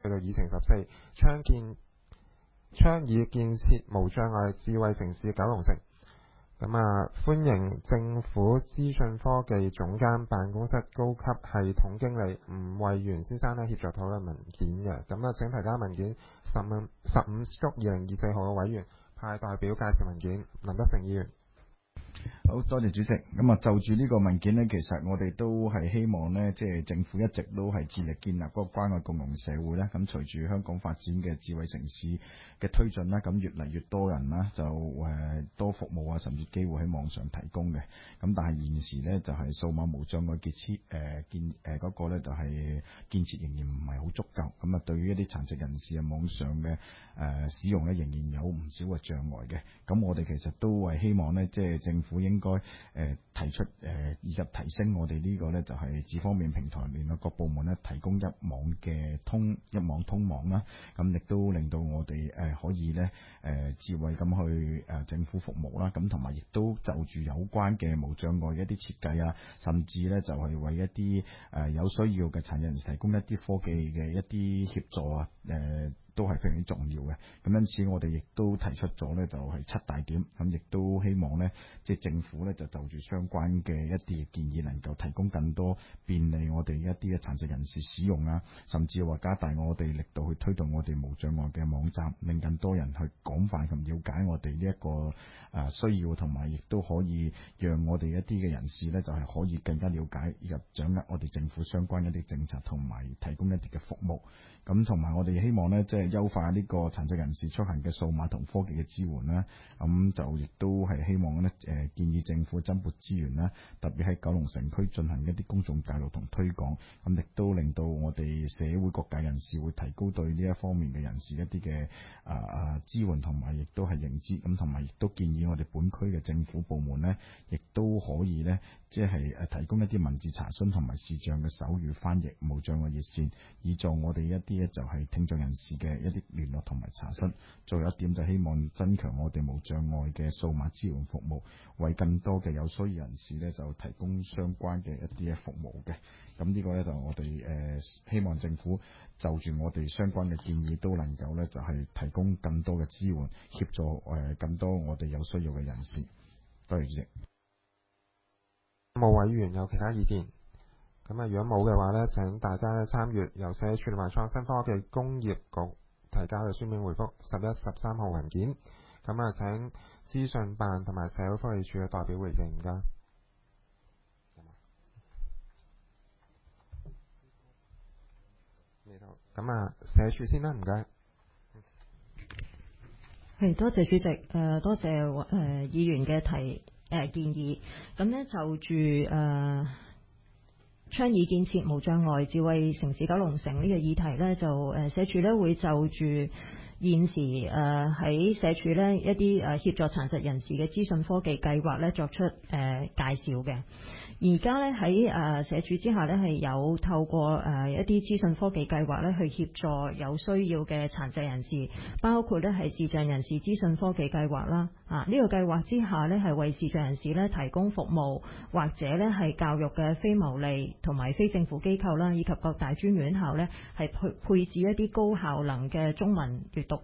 去到議程14，倡議建設無障礙智慧城市九龍城。歡迎政府資訊科技總監辦公室高級系統經理吳慧源先生協助討論文件嘅。請提交文件15/2024號嘅委員派代表介紹文件。林德成議員。 好多謝主席。就住呢個文件呢，其實我哋都係希望呢，即係政府一直都係致力建立嗰個關愛共融社會呢。咁隨住香港發展嘅智慧城市嘅推進啦，咁越嚟越多人啦就多服務啊，甚至機會喺網上提供嘅。咁但係現時呢，就係數碼無障礙嗰個呢，就係建設仍然唔係好足夠。咁對於一啲殘疾人士啊，網上嘅使用呢，仍然有唔少嘅障礙嘅。咁我哋其實都係希望呢，即係政府應該提出以及提升我哋呢個呢，就係智方面平台，聯絡各部門呢，提供一網通網啦。咁亦都令到我哋可以呢智慧咁去政府服務啦。咁同埋亦都就住有關嘅無障礙嘅一啲設計啊，甚至呢就係為一啲有需要嘅殘疾人士提供一啲科技嘅一啲協助啊，都係非常之重要嘅。咁因此我哋亦都提出咗呢，就係7大點。咁亦都希望呢，即係政府呢，就住相關嘅一啲建議，能夠提供更多便利我哋一啲嘅殘疾人士使用啊，甚至話加大我哋力度去推動我哋無障礙嘅網站，令更多人去廣泛咁了解我哋呢一個需要，同埋亦都可以讓我哋一啲嘅人士呢，就係可以更加了解以及掌握我哋政府相關一啲政策，同埋提供一啲嘅服務。咁同埋我哋希望呢，即係優化呢個殘疾人士出行嘅數碼同科技嘅支援啦。咁就亦都係希望呢，建議政府增撥資源啦，特別喺九龍城區進行一啲公眾教育同推廣。咁亦都令到我哋社會各界人士會提高對呢一方面嘅人士一啲嘅支援，同埋亦都係認知。咁同埋亦都建議我哋本區嘅政府部門呢，亦都可以呢，即係提供一啲文字查詢同埋視像嘅手語翻譯無障礙熱線，以助我哋一啲就係聽障人士嘅一啲聯絡同埋查詢。最後一點就希望增強我哋無障礙嘅數碼支援服務，為更多嘅有需要人士呢，就提供相關嘅一啲嘅服務嘅。咁呢個呢，就我哋希望政府就住我哋相關嘅建議都能夠呢，就係提供更多嘅支援，協助更多我哋有需要嘅人士。多謝主席。 冇委員有其他意見？如果冇嘅話呢，請大家參閱由社署同埋創新科技工業局提交嘅書面回覆11、13號文件。請資訊辦同埋社會福利署嘅代表回應。唔該。社署先啦，唔該。 係，多謝主席，多謝議員嘅建議。咁呢就住倡議建設無障礙智慧城市九龍城呢個議題呢，就社署呢會就住現時喺社署呢一啲協助殘疾人士嘅資訊科技計劃呢作出介紹嘅。而家呢喺社署之下呢係有透過一啲資訊科技計劃呢去協助有需要嘅殘疾人士，包括呢係視障人士資訊科技計劃啦。呢個計劃之下呢係為視障人士呢提供服務，或者呢係教育嘅非牟利同埋非政府機構啦，以及各大專院校呢係配置一啲高效能嘅中文讀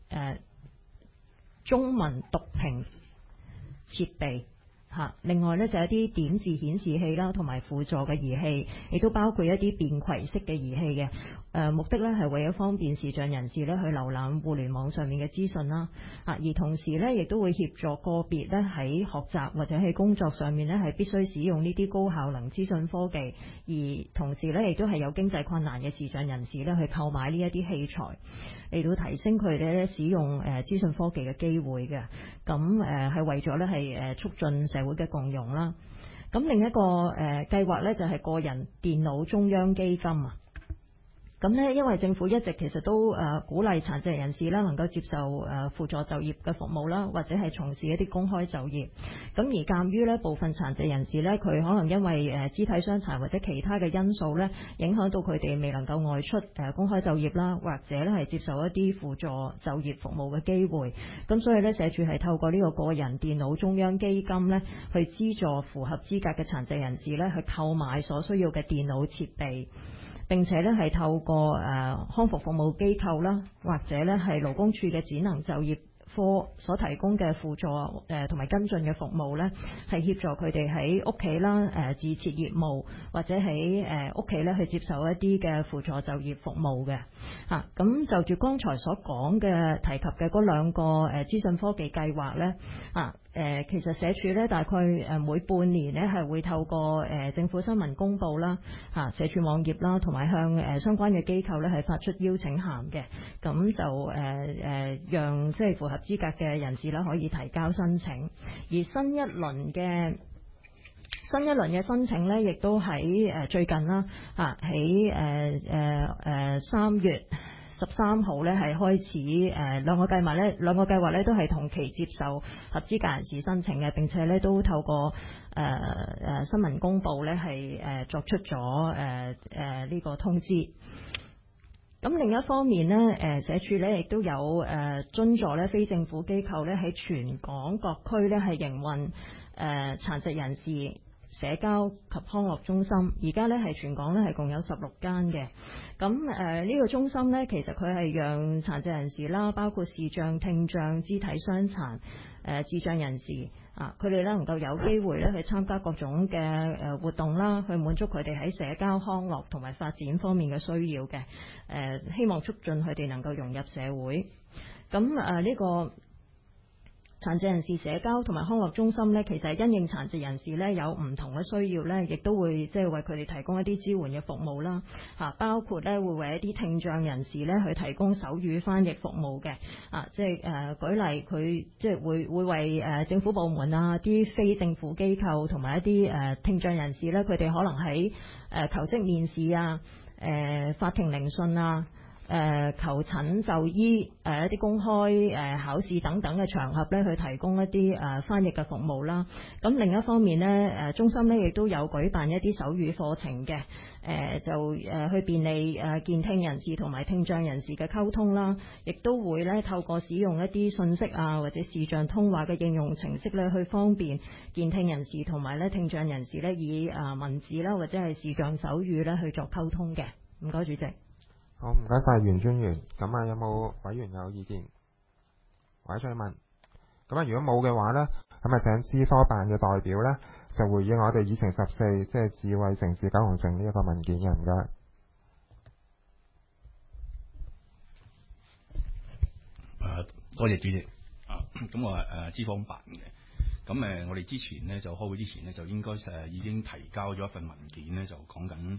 屏設備。另外呢，就係一啲點字顯示器啦，同埋輔助嘅儀器，亦都包括一啲便攜式嘅儀器嘅。目的呢係為咗方便視障人士呢去瀏覽互聯網上面嘅資訊啦。而同時呢，亦都會協助個別呢喺學習或者喺工作上面呢係必須使用呢啲高效能資訊科技，而同時呢，亦都係有經濟困難嘅視障人士呢去購買呢一啲器材，嚟到提升佢哋呢使用資訊科技嘅機會嘅。咁係為咗呢係促進社會嘅共融啦。咁另一個計劃呢，就係個人電腦中央基金啊。咁呢，因為政府一直其實都鼓勵殘疾人士啦，能夠接受輔助就業嘅服務啦，或者係從事一啲公開就業。咁而鑑於呢部分殘疾人士呢，佢可能因為肢體傷殘或者其他嘅因素呢，影響到佢哋未能夠外出公開就業啦，或者呢係接受一啲輔助就業服務嘅機會。咁所以呢，社署係透過呢個人電腦中央基金呢，去資助符合資格嘅殘疾人士呢，去購買所需要嘅電腦設備。 並且咧係透過康復服務機構啦，或者咧係勞工處嘅展能就業科所提供嘅輔助同埋跟進嘅服務咧，係協助佢哋喺屋企啦自設業務，或者喺屋企咧去接受一啲嘅輔助就業服務嘅嚇。咁就住剛才所講嘅提及嘅嗰兩個資訊科技計劃咧其實社署咧大概每半年咧係會透過政府新聞公佈啦社署網頁啦，同埋向相關嘅機構咧係發出邀請函嘅，咁就讓即係符合資格嘅人士啦可以提交申請，而新一輪嘅申請咧，亦都喺最近啦喺3月13號咧係開始兩個計劃咧都係同期接受合資格人士申請嘅，並且咧都透過新聞公佈咧係作出咗呢個通知。咁另一方面呢，社署咧亦都有津助咧非政府機構咧喺全港各區咧係營運殘疾人士社交及康樂中心，而家咧係全港咧係共有16間嘅。咁呢個中心咧，其實佢係讓殘疾人士啦，包括視障、聽障、肢體傷殘、智障人士佢哋咧能夠有機會咧去參加各種嘅活動啦，去滿足佢哋喺社交康樂同埋發展方面嘅需要嘅。希望促進佢哋能夠融入社會。咁呢個殘疾人士社交同埋康樂中心呢，其實係因應殘疾人士呢有唔同嘅需要呢，亦都會即係為佢哋提供一啲支援嘅服務啦。包括呢會為一啲聽障人士呢去提供手語翻譯服務嘅。即係舉例，佢即係會為政府部門啲非政府機構同埋一啲聽障人士呢，佢哋可能喺求職面試法庭聆訊求診就醫一啲公開考試等等嘅場合咧，去提供一啲翻譯嘅服務啦。咁另一方面呢，中心呢亦都有舉辦一啲手語課程嘅，就去便利健聽人士同埋聽障人士嘅溝通啦。亦都會咧透過使用一啲信息或者視像通話嘅應用程式咧，去方便健聽人士同埋咧聽障人士咧以文字啦或者係視像手語咧去作溝通嘅。唔該，主席。 好，唔該晒袁專員。咁有冇委員有意見或者再問？咁如果冇嘅話呢，咁請資科辦嘅代表呢，就回應我哋議程14，即係智慧城市九龍城呢一個文件嘅。唔該。 多謝主席。咁我資科辦嘅。咁我哋之前呢，就開會之前呢，就應該已經提交咗一份文件呢，就講緊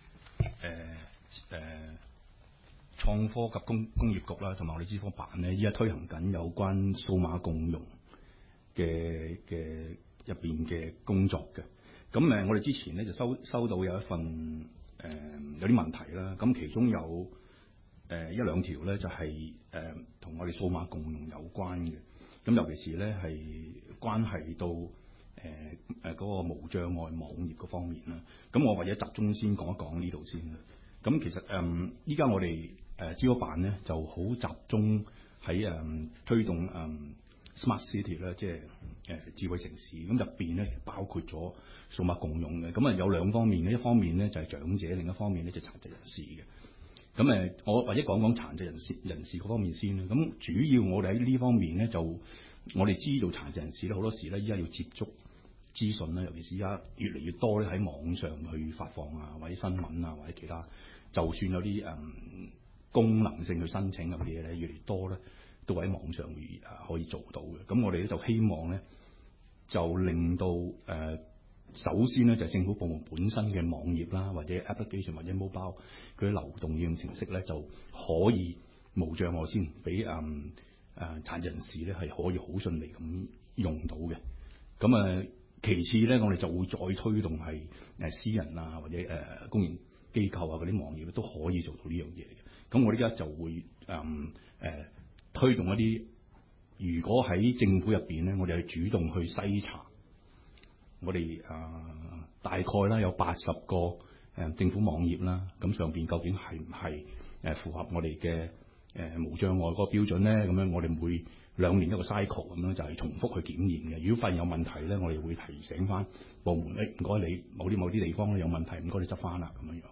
創科及工業局啦，同埋我哋資科辦呢，依家推行緊有關數碼共融嘅入邊嘅工作嘅。咁我哋之前呢，就收到有一份有啲問題啦。咁其中有一兩條咧就係同我哋數碼共融有關嘅。咁尤其是咧係關係到嗰個無障礙網頁嗰方面啦。咁我或者集中先講一講呢度先啦。咁其實依家我哋資科辦咧就好集中喺推動Smart City 啦，即係智慧城市。咁入邊咧包括咗數碼共融嘅。咁有兩方面嘅，一方面咧就係長者，另一方面咧就係殘疾人士嘅。咁我或者講講殘疾人士嗰方面先啦。咁主要我哋喺呢方面咧，就我哋知道殘疾人士咧好多時咧依家要接觸資訊啦，尤其是依家越嚟越多咧喺網上去發放或者新聞或者其他，就算有啲功能性去申請嘅嘢咧，越嚟越多咧都喺網上可以做到嘅。咁我哋咧就希望咧就令到首先咧就係政府部門本身嘅網頁啦，或者 application 或者 mobile 佢啲流動應用程式咧就可以無障礙先俾殘疾人士咧係可以好順利咁用到嘅。咁其次咧我哋就會再推動係私人或者公營機構嗰啲網頁都可以做到呢樣嘢嘅。咁我哋而家就會推動一啲，如果喺政府入邊咧，我哋係主動去篩查，我哋大概啦有80個政府網頁啦，咁上邊究竟係唔係符合我哋嘅無障礙嗰個標準咧？咁樣我哋每2年一個 cycle 咁樣就係重複去檢驗嘅。如果發現有問題咧，我哋會提醒翻部門，唔該你某啲地方咧有問題，唔該你執翻啦咁樣樣。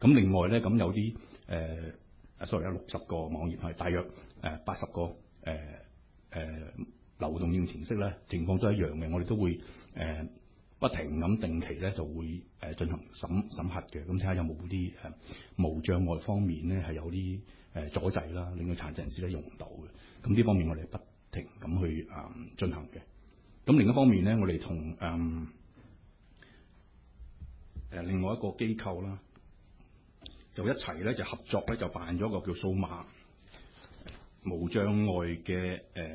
咁另外咧，咁有啲有60個網頁係大約80個流動應用程式咧，情況都一樣嘅。我哋都會不停咁定期咧就會進行審核嘅，咁睇下有冇啲無障礙方面咧係有啲阻滯啦，令到殘疾人士咧用唔到嘅。咁呢方面我哋不停咁去進行嘅。咁另一方面咧，我哋同另外一個機構啦，就一齊咧就合作咧就辦咗一個叫數碼無障礙嘅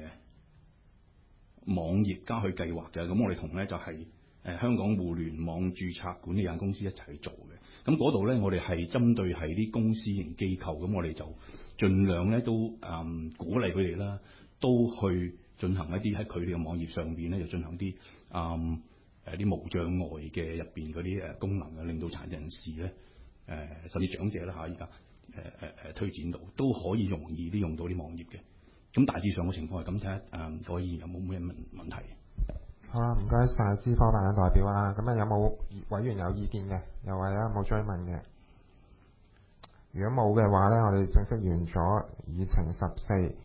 網頁加許計劃嘅。咁我哋同咧就係香港互聯網註冊管理有限公司一齊去做嘅。咁嗰度咧，我哋係針對係啲公司型機構，咁我哋就盡量咧都鼓勵佢哋啦，都去進行一啲喺佢哋嘅網頁上邊咧，就進行啲啲無障礙嘅入邊嗰啲功能啊，令到殘疾人士咧甚至長者啦嚇，而家推展到都可以容易啲用到啲網頁嘅。咁大致上嘅情況係咁，睇下所以有冇咩問題？ 好啦，唔該晒資科辦嘅代表啊。咁有冇委員有意見嘅？又或者有冇追問嘅？如果冇嘅話咧，我哋正式完咗議程14。